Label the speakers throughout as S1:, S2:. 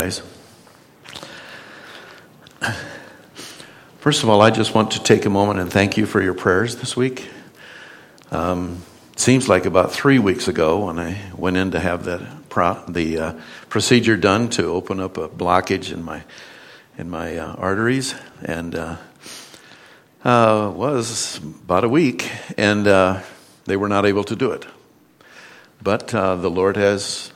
S1: Guys. First of all, I just want to take a moment and thank you for your prayers this week. Seems like about 3 weeks ago when I went in to have the procedure done to open up a blockage in my arteries, and was about a week, and they were not able to do it. But the Lord has,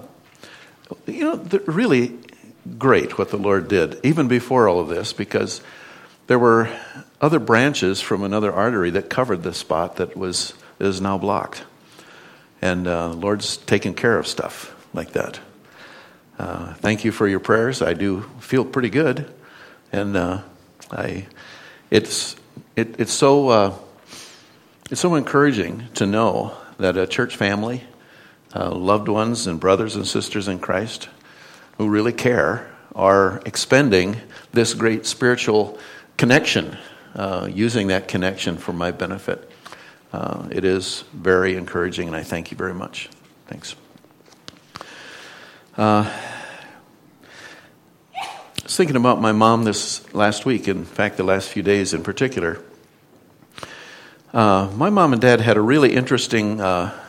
S1: really great what the Lord did, even before all of this, because there were other branches from another artery that covered the spot that is now blocked. And the Lord's taken care of stuff like that. Thank you for your prayers. I do feel pretty good, and it's so encouraging to know that a church family, loved ones and brothers and sisters in Christ who really care are expending this great spiritual connection, using that connection for my benefit. It is very encouraging, and I thank you very much. Thanks. I was thinking about my mom this last week, in fact, the last few days in particular. My mom and dad had a really interesting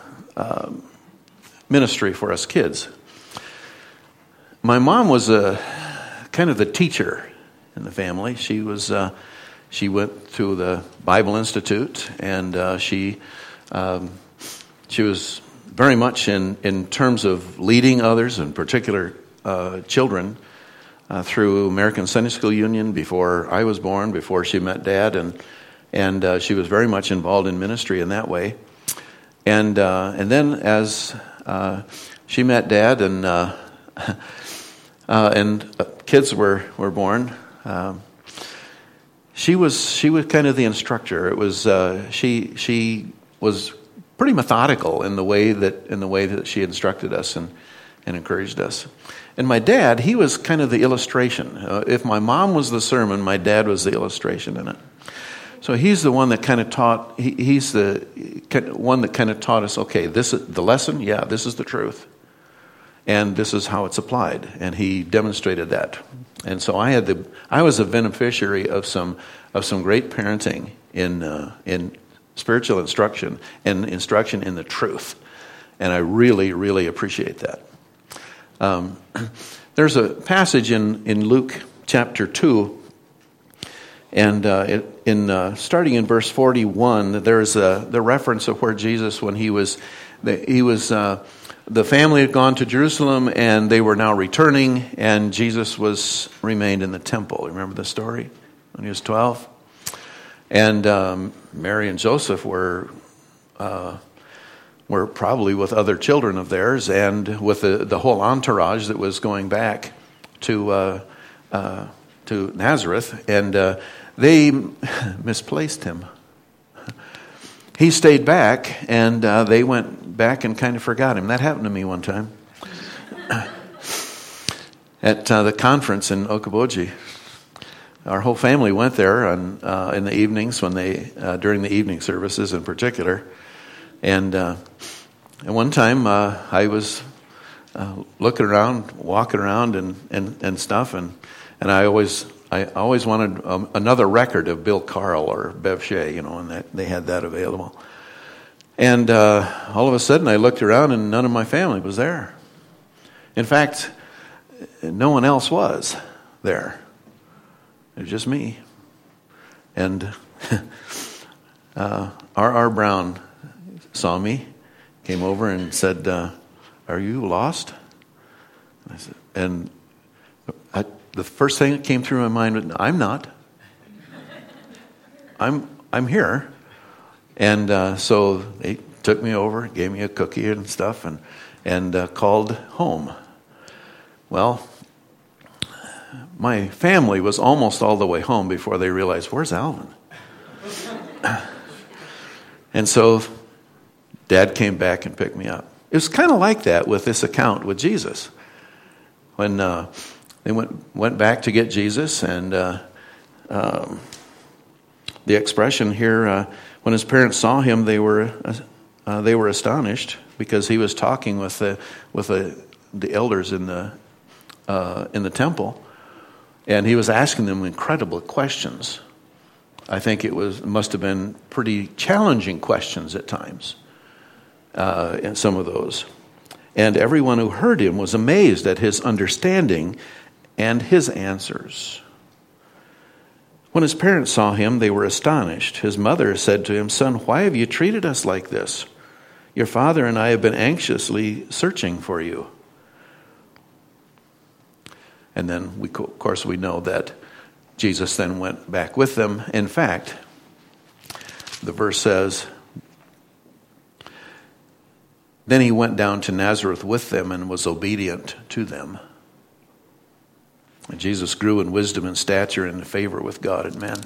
S1: ministry for us kids. My mom was kind of the teacher in the family. She went to the Bible Institute, and she was very much in terms of leading others, in particular children, through American Sunday School Union before I was born, before she met Dad, and she was very much involved in ministry in that way. And then as she met Dad and kids were born, she was kind of the instructor. It was she was pretty methodical in the way that she instructed us and encouraged us. And my dad, he was kind of the illustration. If my mom was the sermon, my dad was the illustration in it. So he's the one that kind of taught. He's the one that kind of taught us. Okay, this is the lesson. Yeah, this is the truth, and this is how it's applied. And he demonstrated that. And so I was a beneficiary of some great parenting in spiritual instruction and instruction in the truth. And I really, really appreciate that. There's a passage in Luke chapter 2. And starting in verse 41, there's the reference of where Jesus, when the family had gone to Jerusalem and they were now returning, and Jesus remained in the temple. Remember the story when he was 12, and Mary and Joseph were probably with other children of theirs and with the whole entourage that was going back to Nazareth, and they misplaced him. He stayed back, and they went back and kind of forgot him. That happened to me one time at the conference in Okoboji. Our whole family went there in the evenings when during the evening services in particular, and one time I was looking around, walking around, and stuff, and I always wanted another record of Bill Carl or Bev Shea, and that they had that available. And all of a sudden I looked around and none of my family was there. In fact, no one else was there. It was just me. And R.R. Brown saw me, came over and said, "Are you lost?" And I said, and the first thing that came through my mind was, "I'm not. I'm here." And so they took me over, gave me a cookie and stuff, and called home. Well, my family was almost all the way home before they realized, "Where's Alvin?" And so Dad came back and picked me up. It was kind of like that with this account with Jesus. When they went back to get Jesus, and the expression here, when his parents saw him, they were astonished because he was talking with the elders in the in the temple, and he was asking them incredible questions. I think must have been pretty challenging questions at times, in some of those. And everyone who heard him was amazed at his understanding and his answers. When his parents saw him, they were astonished. His mother said to him, "Son, why have you treated us like this? Your father and I have been anxiously searching for you." And then, of course, we know that Jesus then went back with them. In fact, the verse says, "Then he went down to Nazareth with them and was obedient to them." And Jesus grew in wisdom and stature and in favor with God and men.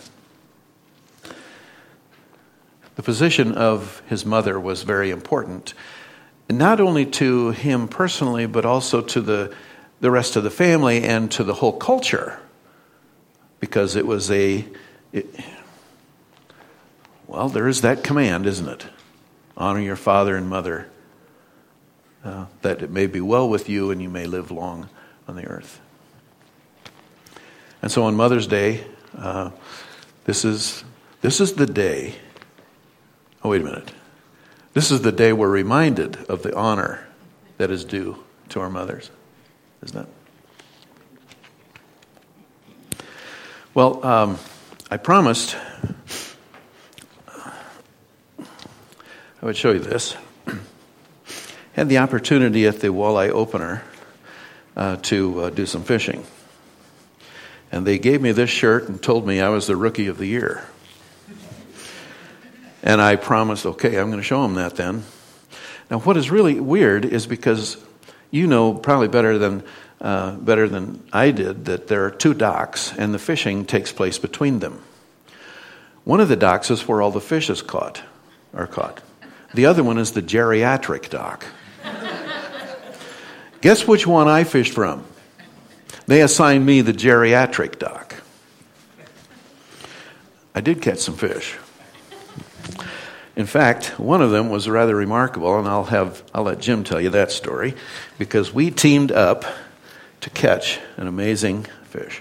S1: The position of his mother was very important, not only to him personally, but also to the rest of the family and to the whole culture, because it was there is that command, isn't it? Honor your father and mother, that it may be well with you and you may live long on the earth. And so on Mother's Day, this is the day. Oh, wait a minute. This is the day we're reminded of the honor that is due to our mothers, isn't it? Well, I promised I would show you this. Had the opportunity at the walleye opener to do some fishing. And they gave me this shirt and told me I was the Rookie of the Year. And I promised, okay, I'm going to show them that then. Now, what is really weird is because you know probably better than I did that there are two docks, and the fishing takes place between them. One of the docks is where all the fish are caught. The other one is the geriatric dock. Guess which one I fished from? They assigned me the geriatric dock. I did catch some fish. In fact, one of them was rather remarkable, and I'll let Jim tell you that story, because we teamed up to catch an amazing fish.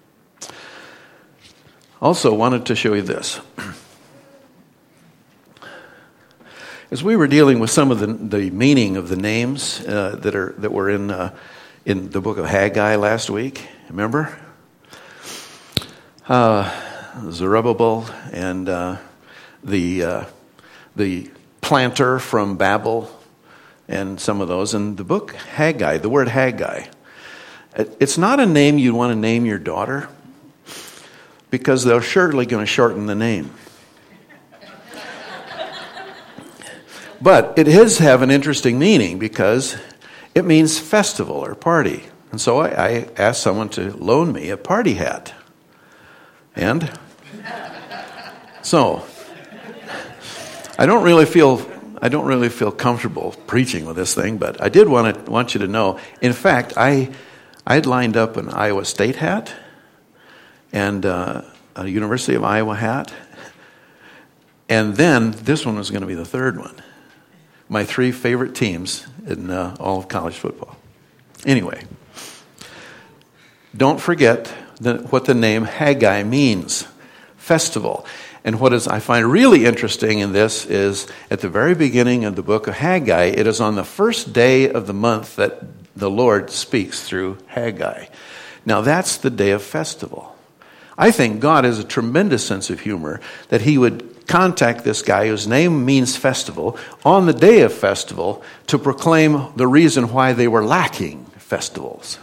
S1: Also wanted to show you this. As we were dealing with some of the meaning of the names that were in the book of Haggai last week, remember? Zerubbabel and the planter from Babel and some of those. And the book Haggai, the word Haggai, it's not a name you'd want to name your daughter, because they're surely going to shorten the name. But it does have an interesting meaning, because it means festival or party. And so I asked someone to loan me a party hat. And so I don't really feel comfortable preaching with this thing, but I did want you to know. In fact, I'd lined up an Iowa State hat and a University of Iowa hat, and then this one was going to be the third one. My three favorite teams in all of college football. Anyway, don't forget what the name Haggai means, festival. And what I find really interesting in this is at the very beginning of the book of Haggai, it is on the first day of the month that the Lord speaks through Haggai. Now that's the day of festival. I think God has a tremendous sense of humor that he would contact this guy whose name means festival on the day of festival to proclaim the reason why they were lacking festivals.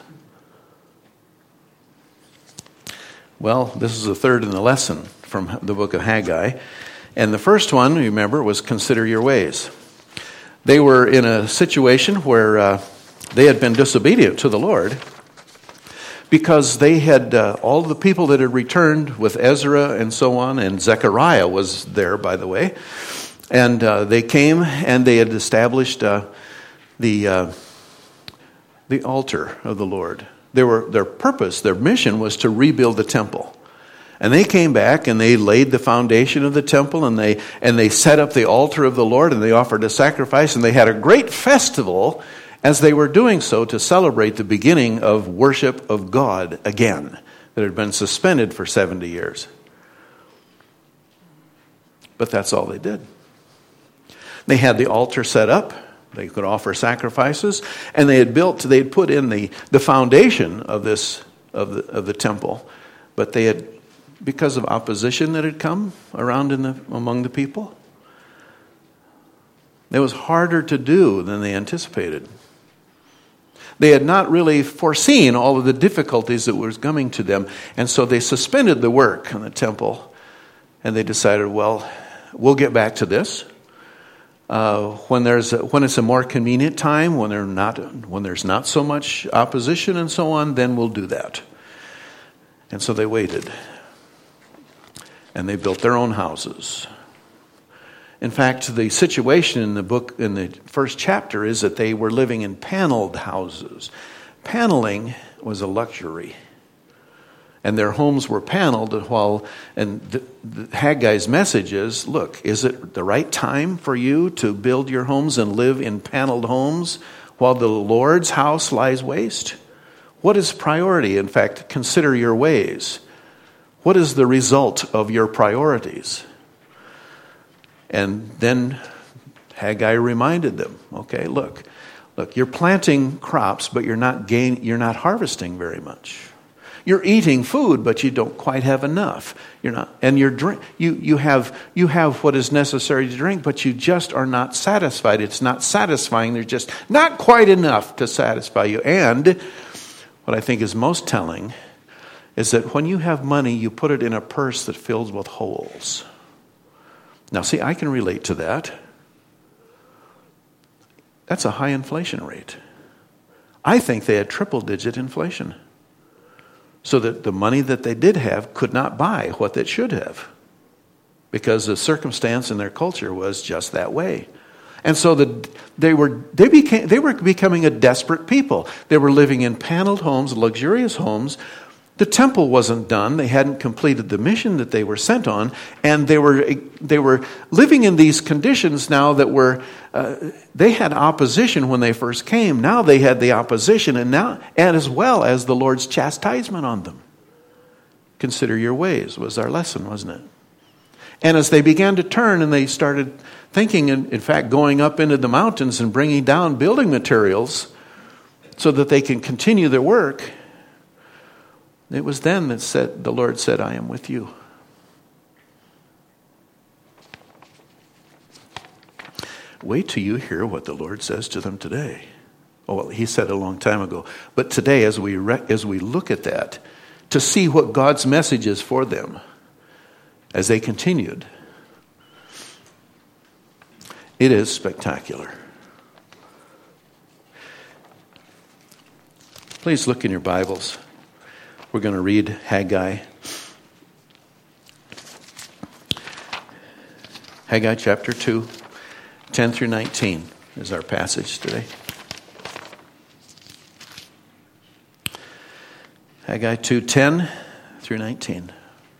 S1: Well, this is the third in the lesson from the book of Haggai. And the first one, remember, was consider your ways. They were in a situation where they had been disobedient to the Lord, because they had all the people that had returned with Ezra and so on, and Zechariah was there, by the way, and they came and they had established the altar of the Lord. Their purpose, their mission was to rebuild the temple. And they came back and they laid the foundation of the temple, and they set up the altar of the Lord, and they offered a sacrifice, and they had a great festival as they were doing so to celebrate the beginning of worship of God again that had been suspended for 70 years. But that's all they did. They had the altar set up. They could offer sacrifices, and they had put in the foundation of the temple, but they had, because of opposition that had come around among the people, it was harder to do than they anticipated. They had not really foreseen all of the difficulties that was coming to them, and so they suspended the work in the temple, and they decided, well, we'll get back to this when it's a more convenient time, when there's not so much opposition and so on, then we'll do that. And so they waited, and they built their own houses. In fact, the situation in the first chapter is that they were living in paneled houses. Paneling was a luxury. And their homes were paneled and Haggai's message is, look, is it the right time for you to build your homes and live in paneled homes while the Lord's house lies waste? What is priority? In fact, consider your ways. What is the result of your priorities? And then Haggai reminded them, okay, look, you're planting crops, but you're not harvesting very much. You're eating food, but you don't quite have enough. You have what is necessary to drink, but you just are not satisfied. It's not satisfying. There's just not quite enough to satisfy you. And what I think is most telling is that when you have money, you put it in a purse that fills with holes. Now, see, I can relate to that. That's a high inflation rate. I think they had triple-digit inflation, so that the money that they did have could not buy what it should have, because the circumstance in their culture was just that way. And so they were becoming a desperate people. They were living in paneled homes, luxurious homes. The temple wasn't done. They hadn't completed the mission that they were sent on, and they were living in these conditions now that were they had opposition when they first came. Now they had the opposition, and as well as the Lord's chastisement on them. Consider your ways was our lesson, wasn't it? And as they began to turn, and they started thinking, in fact, going up into the mountains and bringing down building materials so that they can continue their work. It was then that the Lord said, I am with you. Wait till you hear what the Lord says to them today. Oh, well, he said it a long time ago. But today, as we look at that, to see what God's message is for them, as they continued, it is spectacular. Please look in your Bibles. We're going to read Haggai. Haggai chapter 2, 10 through 19 is our passage today. Haggai 2, 10 through 19.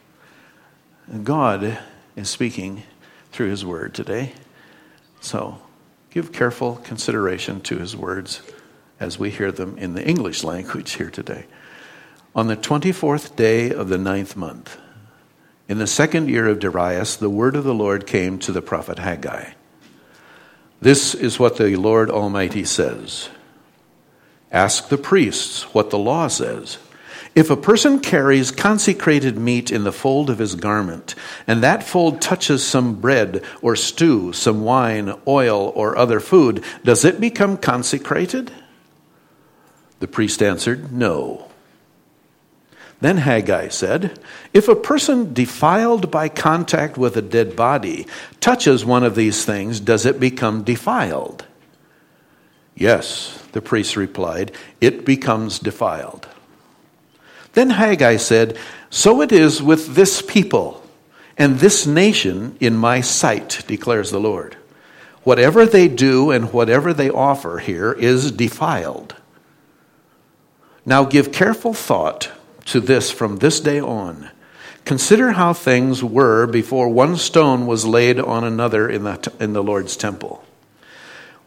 S1: God is speaking through his word today. So give careful consideration to his words as we hear them in the English language here today. On the 24th day of the 9th month, in the 2nd year of Darius, the word of the Lord came to the prophet Haggai. This is what the Lord Almighty says. Ask the priests what the law says. If a person carries consecrated meat in the fold of his garment, and that fold touches some bread or stew, some wine, oil, or other food, does it become consecrated? The priest answered, no. Then Haggai said, if a person defiled by contact with a dead body touches one of these things, does it become defiled? Yes, the priest replied, it becomes defiled. Then Haggai said, so it is with this people and this nation in my sight, declares the Lord. Whatever they do and whatever they offer here is defiled. Now give careful thought to this from this day on. Consider how things were before one stone was laid on another in the Lord's temple.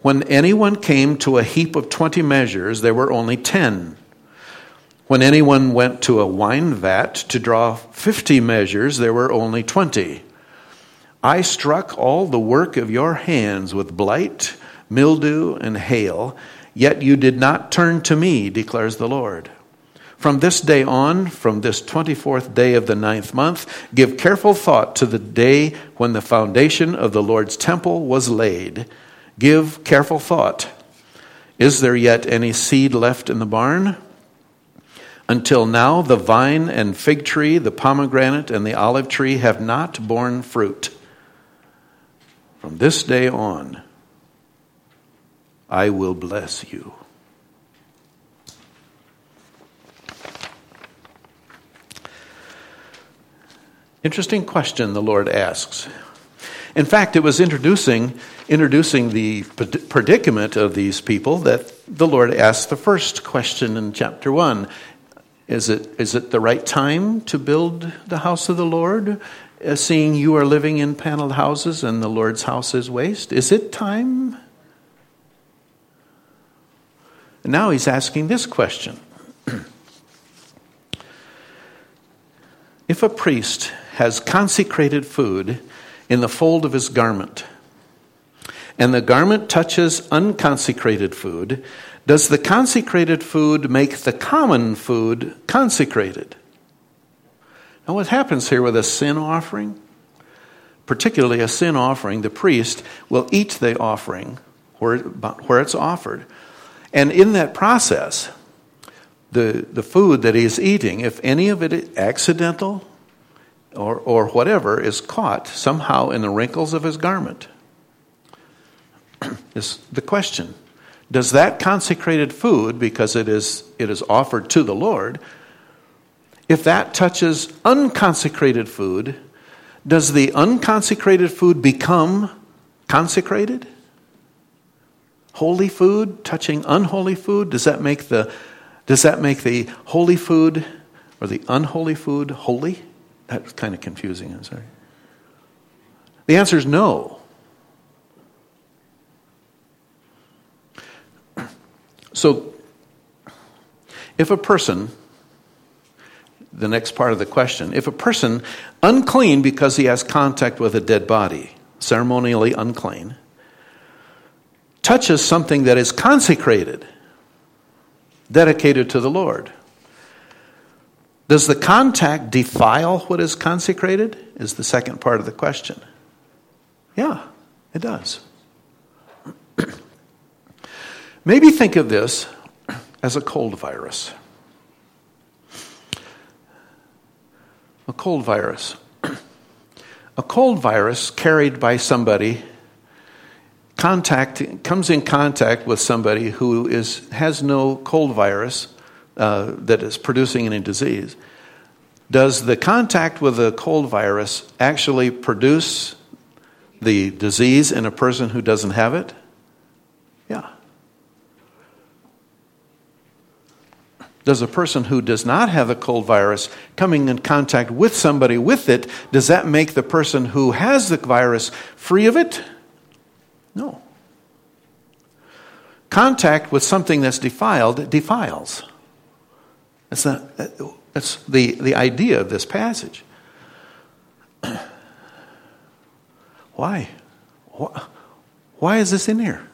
S1: When anyone came to a heap of 20 measures, there were only 10. When anyone went to a wine vat to draw 50 measures, there were only 20. I struck all the work of your hands with blight, mildew, and hail, yet you did not turn to me, declares the Lord. From this day on, from this 24th day of the 9th month, give careful thought to the day when the foundation of the Lord's temple was laid. Give careful thought. Is there yet any seed left in the barn? Until now, the vine and fig tree, the pomegranate and the olive tree have not borne fruit. From this day on, I will bless you. Interesting question the Lord asks. In fact, it was introducing the predicament of these people that the Lord asked the first question in chapter 1. Is it the right time to build the house of the Lord, seeing you are living in paneled houses and the Lord's house is waste? Is it time? And now he's asking this question. If a priest has consecrated food in the fold of his garment, and the garment touches unconsecrated food, does the consecrated food make the common food consecrated? Now what happens here with a sin offering, particularly a sin offering, the priest will eat the offering where it's offered. And in that process, the food that he's eating, if any of it is accidental or whatever, is caught somehow in the wrinkles of his garment, is the question. Does that consecrated food, because it is offered to the Lord, if that touches unconsecrated food, does the unconsecrated food become consecrated? Holy food touching unholy food, does that make the holy food or the unholy food holy? That's kind of confusing, I'm sorry. The answer is no. So, if a person, the next part of the question, if a person unclean because he has contact with a dead body, ceremonially unclean, touches something that is consecrated, dedicated to the Lord, does the contact defile what is consecrated? Is the second part of the question. Yeah, it does. Maybe think of this as a cold virus. A cold virus. A cold virus carried by somebody comes in contact with somebody who has no cold virus that is producing any disease. Does the contact with the cold virus actually produce the disease in a person who doesn't have it? Yeah. Does a person who does not have the cold virus coming in contact with somebody with it, does that make the person who has the virus free of it? No. Contact with something that's defiled defiles. That's the idea of this passage. Why? Why is this in here?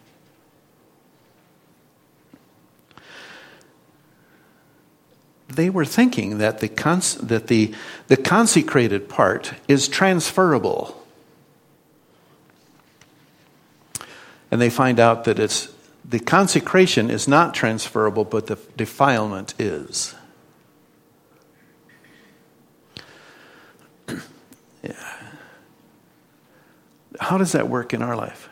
S1: They were thinking that the consecrated part is transferable. And they find out that the consecration is not transferable, but the defilement is. Yeah. How does that work in our life?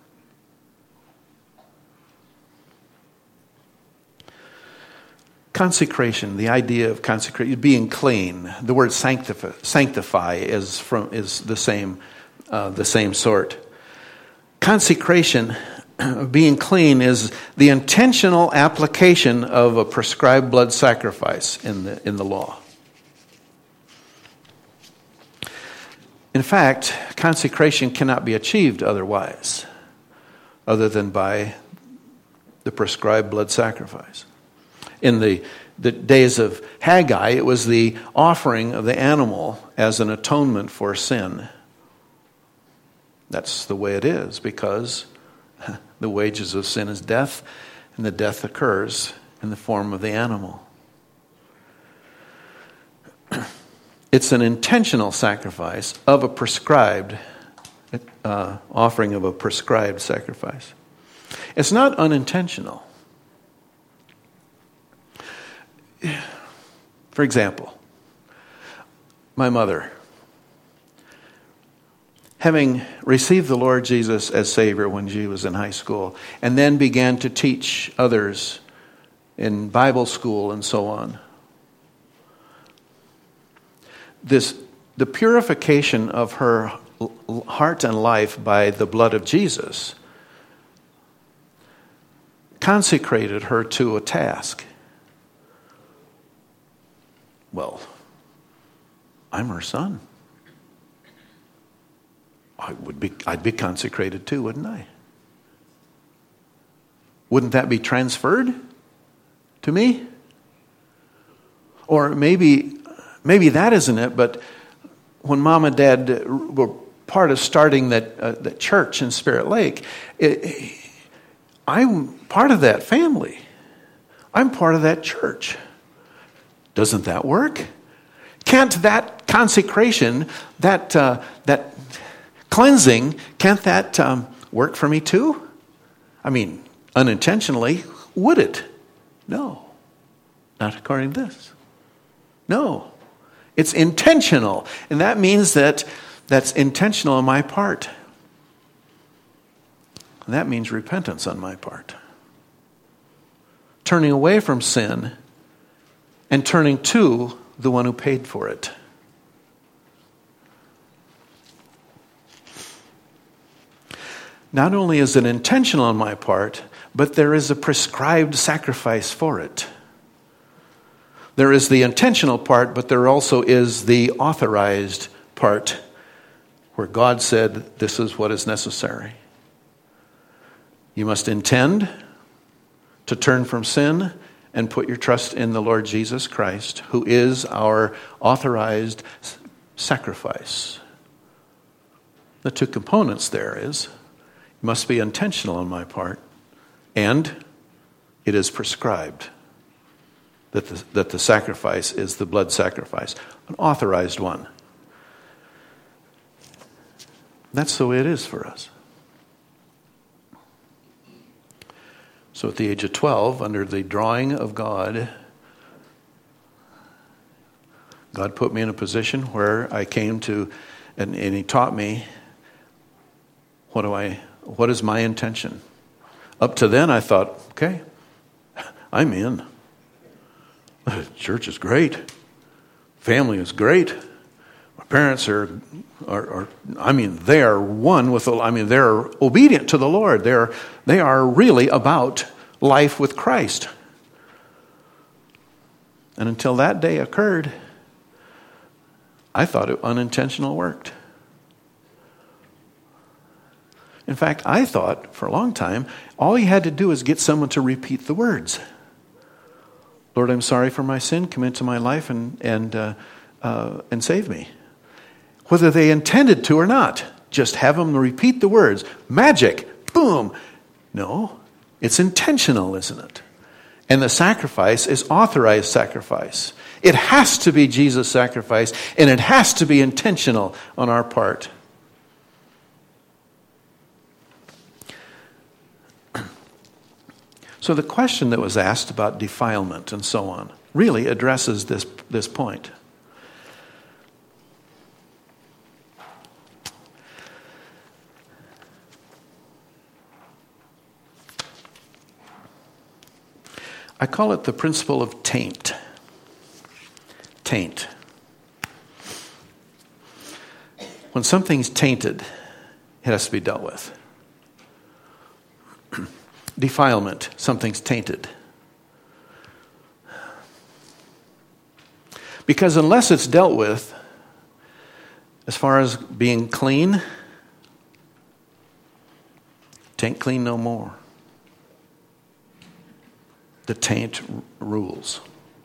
S1: Consecration, the idea of consecration, being clean. The word sanctify is the same sort. Consecration, being clean, is the intentional application of a prescribed blood sacrifice in the law. In fact, consecration cannot be achieved otherwise. other than by the prescribed blood sacrifice. In the days of Haggai, it was the offering of the animal as an atonement for sin. That's the way it is, because the wages of sin is death, and the death occurs in the form of the animal. It's an intentional sacrifice of a prescribed offering of a prescribed sacrifice. It's not unintentional. For example, my mother, having received the Lord Jesus as Savior when she was in high school, and then began to teach others in Bible school and so on, the purification of her heart and life by the blood of Jesus consecrated her to a task. Well, I'm her son. I'd be consecrated too, wouldn't I? Wouldn't that be transferred to me? Or maybe that isn't it, but when Mom and Dad were part of starting that church in Spirit Lake, I'm part of that family. I'm part of that church. Doesn't that work? Can't that consecration, that cleansing, can't that work for me too? I mean, unintentionally, would it? No. Not according to this. No. It's intentional. And that means that's intentional on my part. And that means repentance on my part. Turning away from sin and turning to the one who paid for it. Not only is it intentional on my part, but there is a prescribed sacrifice for it. There is the intentional part, but there also is the authorized part where God said, this is what is necessary. You must intend to turn from sin and put your trust in the Lord Jesus Christ, who is our authorized sacrifice. The two components there is, it must be intentional on my part, and it is prescribed that the sacrifice is the blood sacrifice, an authorized one. That's the way it is for us. So at the age of 12, under the drawing of God, God put me in a position where I came to, and He taught me, what is my intention? Up to then I thought, okay, I'm in. Church is great. Family is great. My parents are they are one with they're obedient to the Lord. They are really about life with Christ. And until that day occurred, I thought it unintentional worked. In fact, I thought for a long time, all you had to do is get someone to repeat the words. Lord, I'm sorry for my sin. Come into my life and save me. Whether they intended to or not, just have them repeat the words. Magic, boom. No, it's intentional, isn't it? And the sacrifice is authorized sacrifice. It has to be Jesus' sacrifice, and it has to be intentional on our part. So the question that was asked about defilement and so on really addresses this point. I call it the principle of taint. Taint. When something's tainted, it has to be dealt with. Defilement, something's tainted. Because unless it's dealt with, as far as being clean, Tain't clean no more. The taint rules.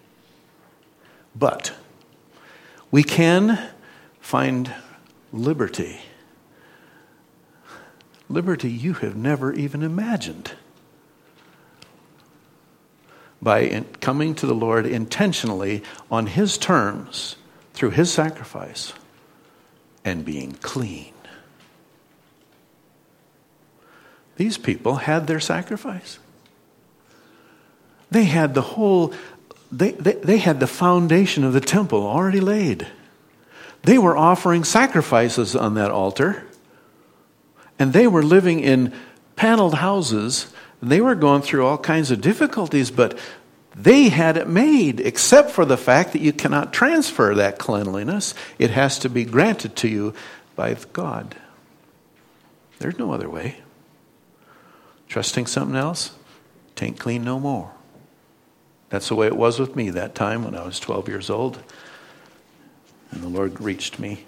S1: But we can find liberty. Liberty you have never even imagined. By coming to the Lord intentionally on His terms through His sacrifice and being clean. These people had their sacrifice. They had the whole, they had the foundation of the temple already laid. They were offering sacrifices on that altar. And they were living in paneled houses. And they were going through all kinds of difficulties, but they had it made, except for the fact that you cannot transfer that cleanliness. It has to be granted to you by God. There's no other way. Trusting something else, tain't clean no more. That's the way it was with me that time when I was 12 years old. And the Lord reached me.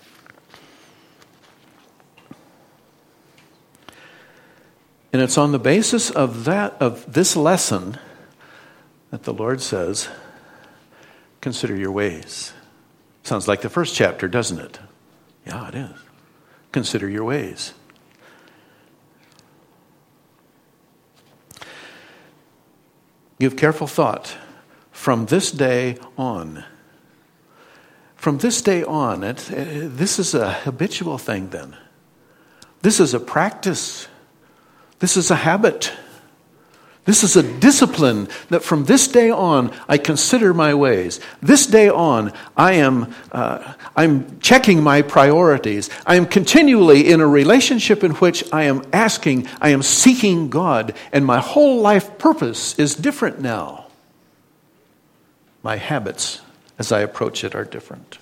S1: And it's on the basis of this lesson that the Lord says, consider your ways. Sounds like the first chapter, doesn't it? Yeah, it is. Consider your ways. Give careful thought from this day on. From this day on, this is a habitual thing then. This is a practice. This is a habit. This is a discipline that from this day on, I consider my ways. This day on, I'm checking my priorities. I am continually in a relationship in which I am seeking God, and my whole life purpose is different now. My habits, as I approach it, are different.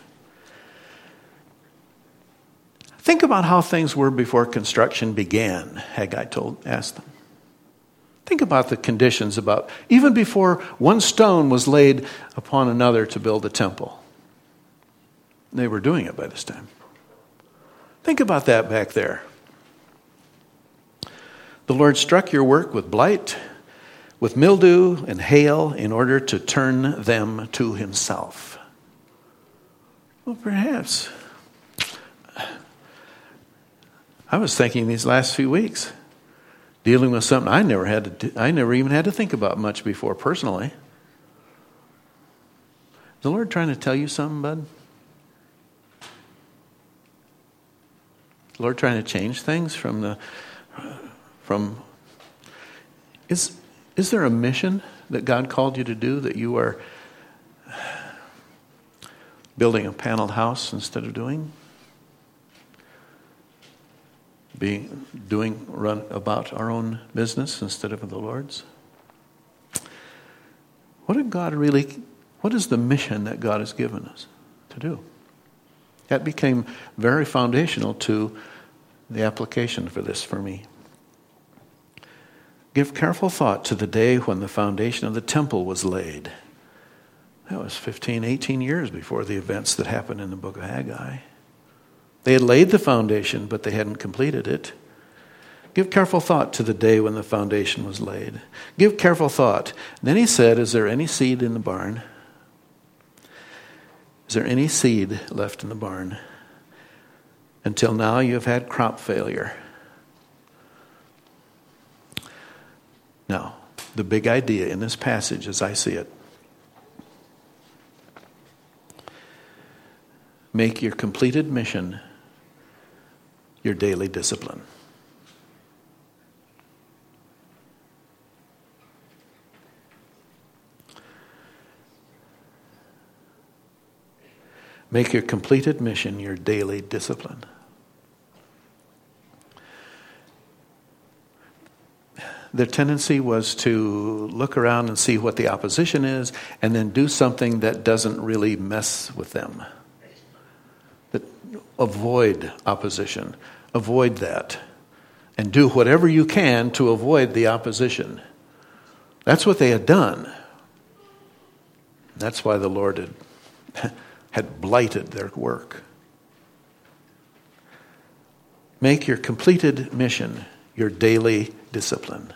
S1: Think about how things were before construction began, Haggai asked them. Think about the conditions even before one stone was laid upon another to build a temple. They were doing it by this time. Think about that back there. The Lord struck your work with blight, with mildew and hail in order to turn them to Himself. Well, perhaps. I was thinking these last few weeks, dealing with something I never even had to think about much before personally. Is the Lord trying to tell you something, bud? Is the Lord trying to change things is there a mission that God called you to do that you are building a paneled house instead of doing? Run about our own business instead of the Lord's? What is the mission that God has given us to do? That became very foundational to the application for this for me. Give careful thought to the day when the foundation of the temple was laid. That was 15, 18 years before the events that happened in the book of Haggai. They had laid the foundation, but they hadn't completed it. Give careful thought to the day when the foundation was laid. Give careful thought. And then he said, is there any seed in the barn? Is there any seed left in the barn? Until now you have had crop failure. Now, the big idea in this passage as I see it, make your completed mission your daily discipline. Make your completed mission your daily discipline. Their tendency was to look around and see what the opposition is and then do something that doesn't really mess with them. Avoid opposition. Avoid that. And do whatever you can to avoid the opposition. That's what they had done. That's why the Lord had blighted their work. Make your completed mission your daily discipline.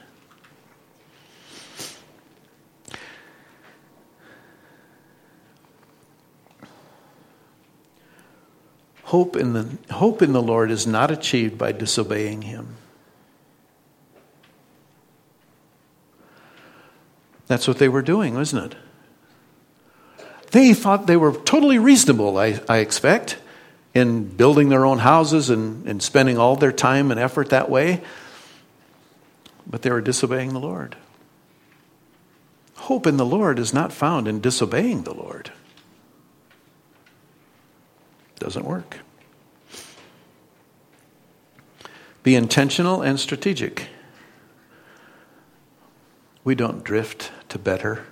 S1: Hope in the Lord is not achieved by disobeying Him. That's what they were doing, wasn't it? They thought they were totally reasonable, I expect, in building their own houses and spending all their time and effort that way. But they were disobeying the Lord. Hope in the Lord is not found in disobeying the Lord. Doesn't work. Be intentional and strategic. We don't drift to better.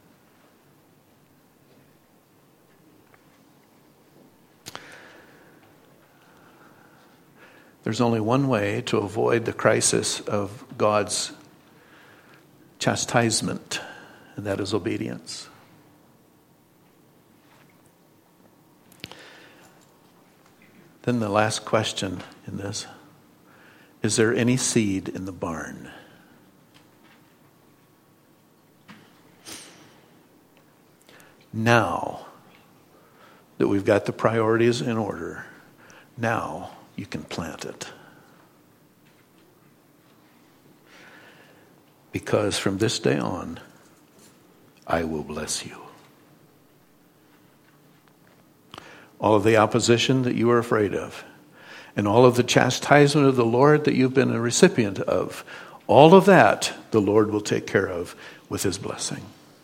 S1: There's only one way to avoid the crisis of God's chastisement, and that is obedience. Then the last question in this: is there any seed in the barn? Now that we've got the priorities in order, now you can plant it. Because from this day on, I will bless you. All of the opposition that you are afraid of, and all of the chastisement of the Lord that you've been a recipient of, all of that the Lord will take care of with His blessing.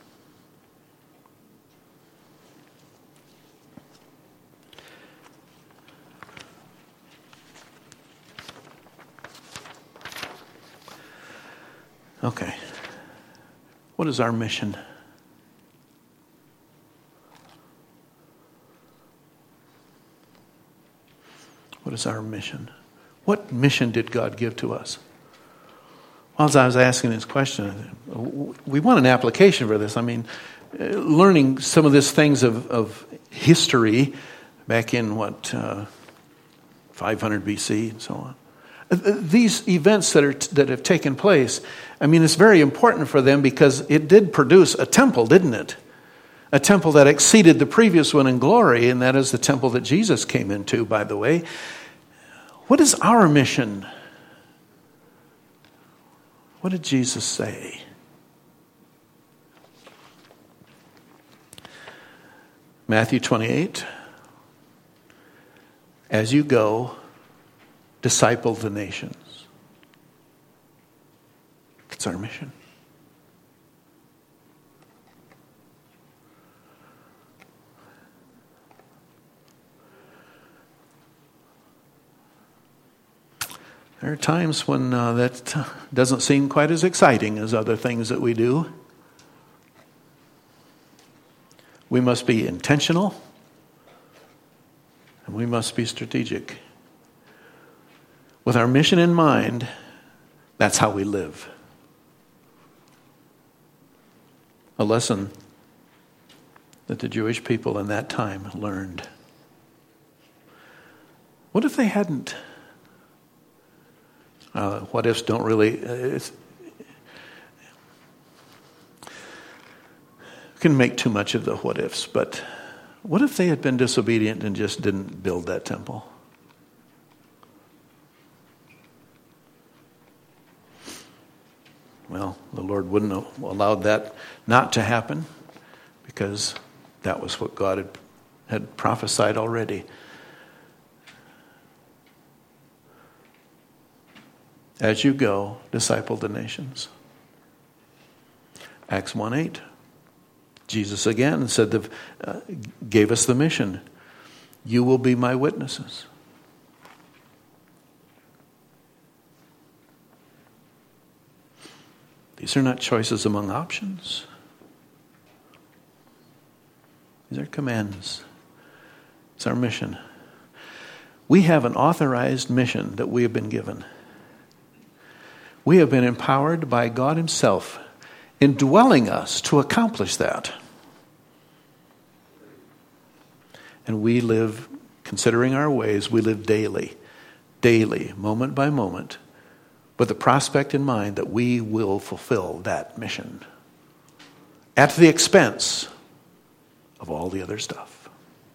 S1: Okay. What is our mission? What is our mission? What mission did God give to us? Well, as I was asking this question, we want an application for this. I mean, learning some of these things of history back in 500 BC and so on. These events that have taken place, I mean, it's very important for them because it did produce a temple, didn't it? A temple that exceeded the previous one in glory, and that is the temple that Jesus came into, by the way. What is our mission? What did Jesus say? Matthew 28. As you go, disciple the nations. That's our mission. There are times when that doesn't seem quite as exciting as other things that we do. We must be intentional, and we must be strategic. With our mission in mind, that's how we live. A lesson that the Jewish people in that time learned. What if they hadn't? What ifs don't really... we can make too much of the what ifs, but what if they had been disobedient and just didn't build that temple? Well, the Lord wouldn't have allowed that not to happen because that was what God had prophesied already. As you go, disciple the nations. Acts 1:8. Jesus again said, gave us the mission. You will be my witnesses. These are not choices among options. These are commands. It's our mission. We have an authorized mission that we have been given. We have been empowered by God Himself, indwelling us to accomplish that. And we live, considering our ways, we live daily, moment by moment, but the prospect in mind that we will fulfill that mission at the expense of all the other stuff.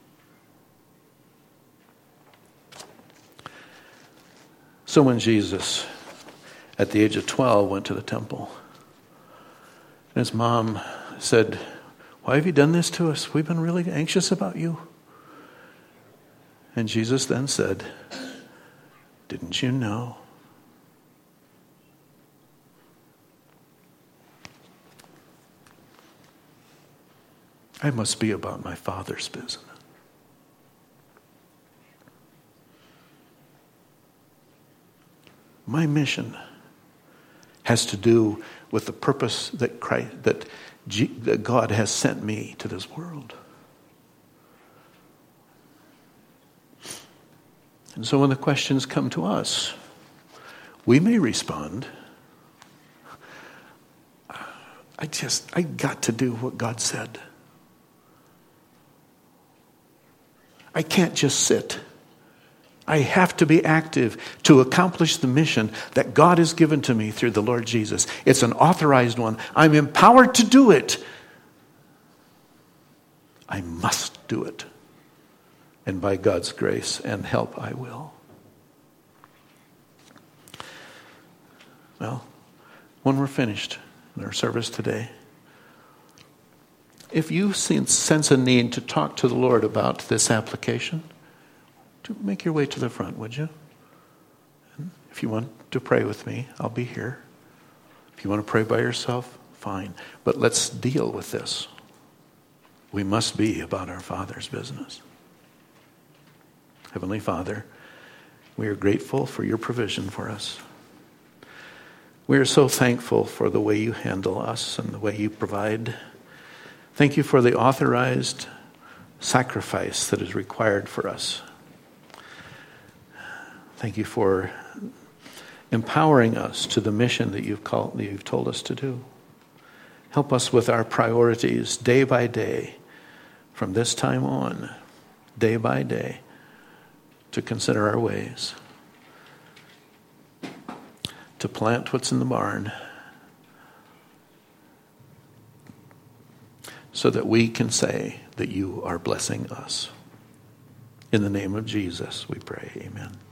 S1: So when Jesus, at the age of 12, went to the temple, and his mom said, "Why have you done this to us? We've been really anxious about you." And Jesus then said, "Didn't you know?" I must be about my Father's business. My mission has to do with the purpose that God has sent me to this world. And so when the questions come to us, we may respond, I got to do what God said. I can't just sit. I have to be active to accomplish the mission that God has given to me through the Lord Jesus. It's an authorized one. I'm empowered to do it. I must do it. And by God's grace and help, I will. Well, when we're finished in our service today, if you sense a need to talk to the Lord about this application, to make your way to the front, would you? And if you want to pray with me, I'll be here. If you want to pray by yourself, fine. But let's deal with this. We must be about our Father's business. Heavenly Father, we are grateful for your provision for us. We are so thankful for the way you handle us and the way you provide. Thank you for the authorized sacrifice that is required for us. Thank you for empowering us to the mission that you've told us to do. Help us with our priorities day by day, from this time on, day by day, to consider our ways, to plant what's in the barn, so that we can say that you are blessing us. In the name of Jesus, we pray. Amen.